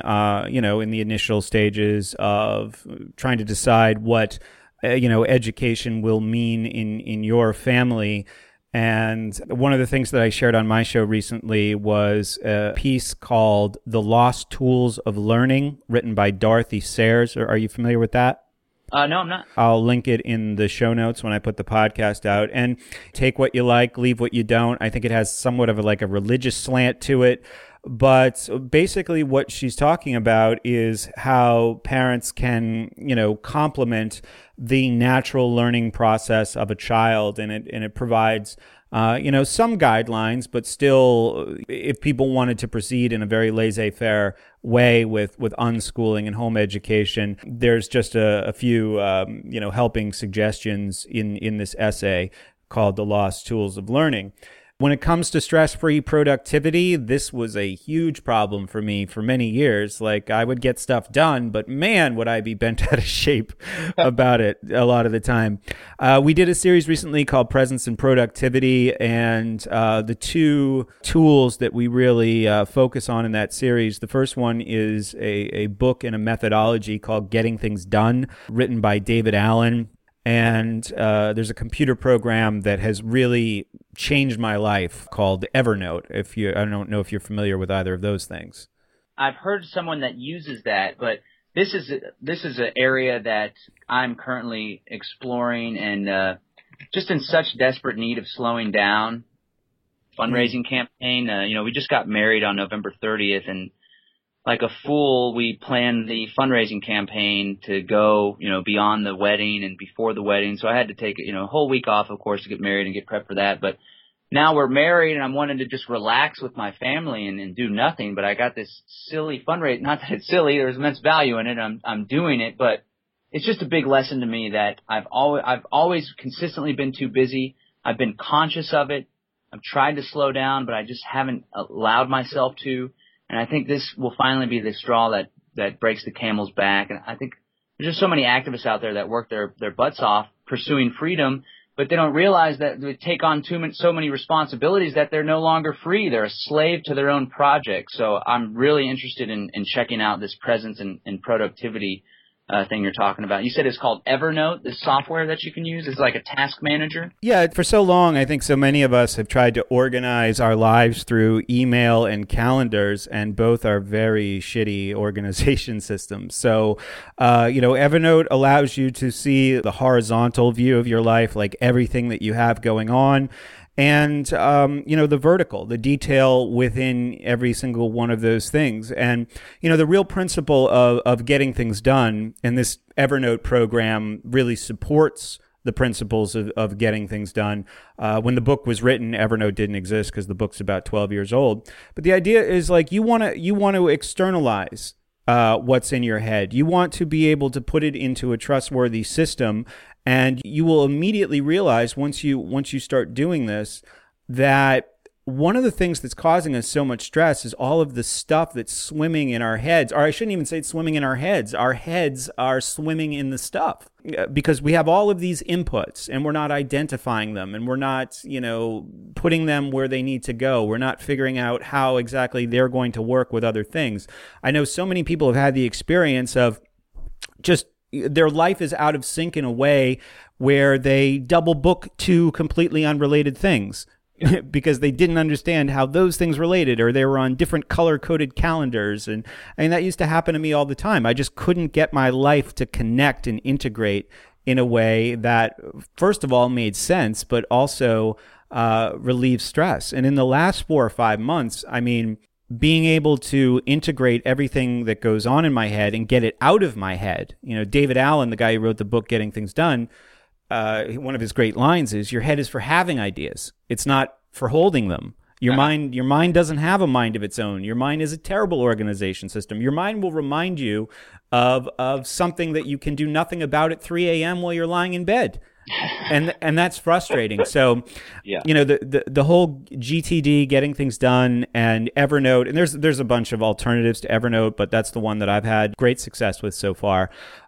in the initial stages of trying to decide what, education will mean in your family. And one of the things that I shared on my show recently was a piece called The Lost Tools of Learning, written by Dorothy Sayers. Are you familiar with that? No, I'm not. I'll link it in the show notes when I put the podcast out. And take what you like, leave what you don't. I think it has somewhat of a religious slant to it. But basically what she's talking about is how parents can, complement the natural learning process of a child. And it provides, some guidelines, but still, if people wanted to proceed in a very laissez-faire way with unschooling and home education, there's just a few, helping suggestions in this essay called The Lost Tools of Learning. When it comes to stress-free productivity, this was a huge problem for me for many years. I would get stuff done, but man, would I be bent out of shape about it a lot of the time. We did a series recently called Presence and Productivity, and the 2 tools that we really focus on in that series, the first one is a book and a methodology called Getting Things Done, written by David Allen. And there's a computer program that has really changed my life called Evernote. I don't know if you're familiar with either of those things. I've heard someone that uses that, but this is an area that I'm currently exploring and just in such desperate need of slowing down. Fundraising campaign. We just got married on November 30th, and like a fool, we planned the fundraising campaign to go, beyond the wedding and before the wedding. So I had to take, a whole week off, of course, to get married and get prepped for that. But now we're married, and I'm wanting to just relax with my family and do nothing. But I got this silly fundraiser. Not that it's silly. There's immense value in it. I'm doing it, but it's just a big lesson to me that I've always consistently been too busy. I've been conscious of it. I've tried to slow down, but I just haven't allowed myself to. And I think this will finally be the straw that breaks the camel's back. And I think there's just so many activists out there that work their butts off pursuing freedom, but they don't realize that they take on so many responsibilities that they're no longer free. They're a slave to their own project. So I'm really interested in checking out this presence and productivity thing you're talking about. You said it's called Evernote, the software that you can use. It's like a task manager. Yeah, for so long, I think so many of us have tried to organize our lives through email and calendars, and both are very shitty organization systems. So, Evernote allows you to see the horizontal view of your life, like everything that you have going on. And, the vertical, the detail within every single one of those things. And, the real principle of getting things done, and this Evernote program really supports the principles of getting things done. When the book was written, Evernote didn't exist because the book's about 12 years old. But the idea is like you want to externalize what's in your head. You want to be able to put it into a trustworthy system. And you will immediately realize once you start doing this that one of the things that's causing us so much stress is all of the stuff that's swimming in our heads. Or I shouldn't even say it's swimming in our heads. Our heads are swimming in the stuff because we have all of these inputs and we're not identifying them and we're not, putting them where they need to go. We're not figuring out how exactly they're going to work with other things. I know so many people have had the experience of just their life is out of sync in a way where they double book two completely unrelated things because they didn't understand how those things related, or they were on different color-coded calendars. And I mean, that used to happen to me all the time. I just couldn't get my life to connect and integrate in a way that, first of all, made sense, but also relieved stress. And in the last 4 or 5 months, I mean, being able to integrate everything that goes on in my head and get it out of my head. David Allen, the guy who wrote the book Getting Things Done, one of his great lines is, your head is for having ideas. It's not for holding them. Your mind doesn't have a mind of its own. Your mind is a terrible organization system. Your mind will remind you of something that you can do nothing about at 3 a.m. while you're lying in bed. And that's frustrating. So, Yeah. The whole GTD, Getting Things Done, and Evernote, and there's a bunch of alternatives to Evernote, but that's the one that I've had great success with so far,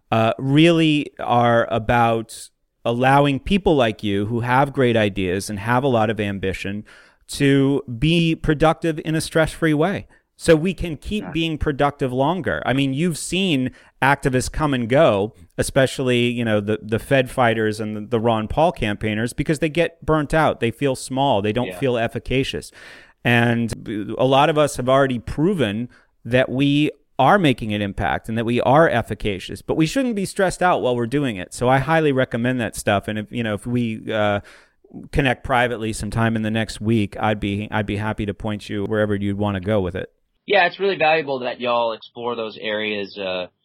really are about allowing people like you who have great ideas and have a lot of ambition to be productive in a stress-free way. So we can keep being productive longer. I mean, you've seen activists come and go, especially, the Fed fighters and the Ron Paul campaigners, because they get burnt out. They feel small. They don't feel efficacious. And a lot of us have already proven that we are making an impact and that we are efficacious, but we shouldn't be stressed out while we're doing it. So I highly recommend that stuff. And if we connect privately sometime in the next week, I'd be happy to point you wherever you'd want to go with it. Yeah, it's really valuable that y'all explore those areas.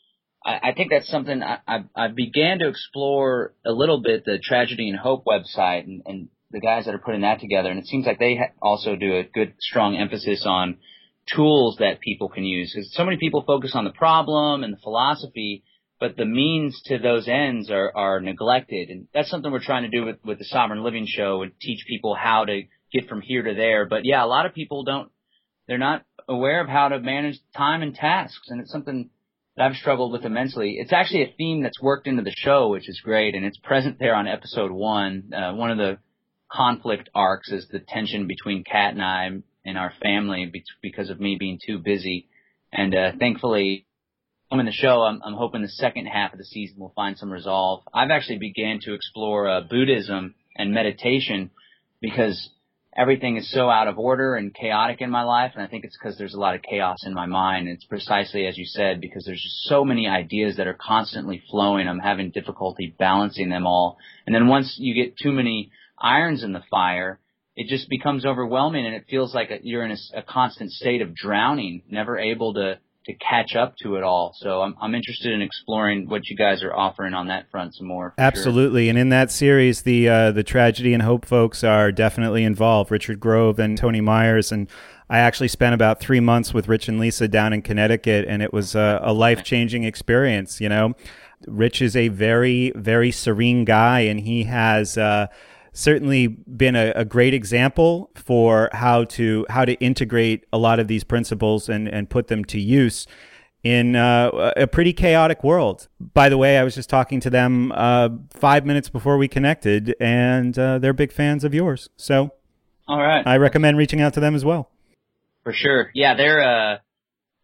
I think that's something I began to explore a little bit, the Tragedy and Hope website and the guys that are putting that together. And it seems like they also do a good, strong emphasis on tools that people can use. Because so many people focus on the problem and the philosophy, but the means to those ends are neglected. And that's something we're trying to do with the Sovereign Living Show, and teach people how to get from here to there. But yeah, a lot of people they're not aware of how to manage time and tasks. And it's something that I've struggled with immensely. It's actually a theme that's worked into the show, which is great. And it's present there on episode 1. One of the conflict arcs is the tension between Kat and I and our family because of me being too busy. And thankfully, in the show, I'm hoping the second half of the season will find some resolve. I've actually began to explore Buddhism and meditation because everything is so out of order and chaotic in my life. And I think it's because there's a lot of chaos in my mind. It's precisely as you said, because there's just so many ideas that are constantly flowing. I'm having difficulty balancing them all. And then once you get too many irons in the fire, it just becomes overwhelming, and it feels like you're in a constant state of drowning, never able to catch up to it all. So I'm interested in exploring what you guys are offering on that front some more. Absolutely. Sure. And in that series, the Tragedy and Hope folks are definitely involved, Richard Grove and Tony Myers. And I actually spent about 3 months with Rich and Lisa down in Connecticut, and it was a life-changing experience. Rich is a very, very serene guy, and he has certainly been a great example for how to integrate a lot of these principles and put them to use in a pretty chaotic world. By the way, I was just talking to them 5 minutes before we connected, and they're big fans of yours. So all right, I recommend reaching out to them as well. For sure. Yeah, they're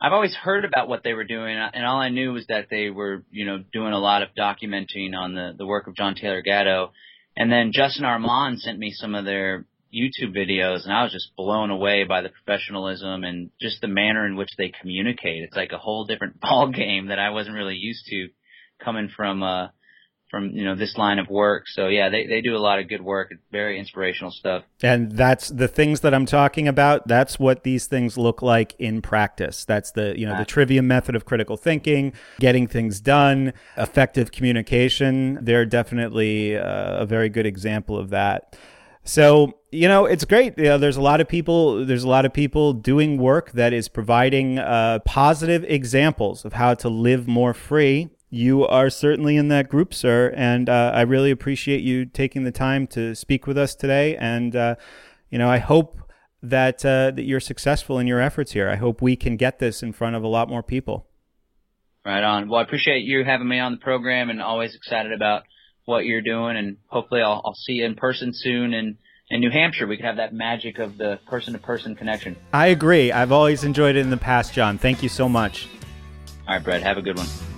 I've always heard about what they were doing, and all I knew was that they were, doing a lot of documenting on the work of John Taylor Gatto. And then Justin Armand sent me some of their YouTube videos, and I was just blown away by the professionalism and just the manner in which they communicate. It's like a whole different ball game that I wasn't really used to coming from this line of work. So yeah, they do a lot of good work. It's very inspirational stuff. And that's the things that I'm talking about. That's what these things look like in practice. That's the Trivium method of critical thinking, getting things done, effective communication. They're definitely a very good example of that. So, it's great. There's a lot of people doing work that is providing positive examples of how to live more free. You are certainly in that group, sir, and I really appreciate you taking the time to speak with us today. And I hope that you're successful in your efforts here. I hope we can get this in front of a lot more people. Right on. Well, I appreciate you having me on the program, and always excited about what you're doing. And hopefully, I'll see you in person soon in New Hampshire. We can have that magic of the person-to-person connection. I agree. I've always enjoyed it in the past, John. Thank you so much. All right, Brett. Have a good one.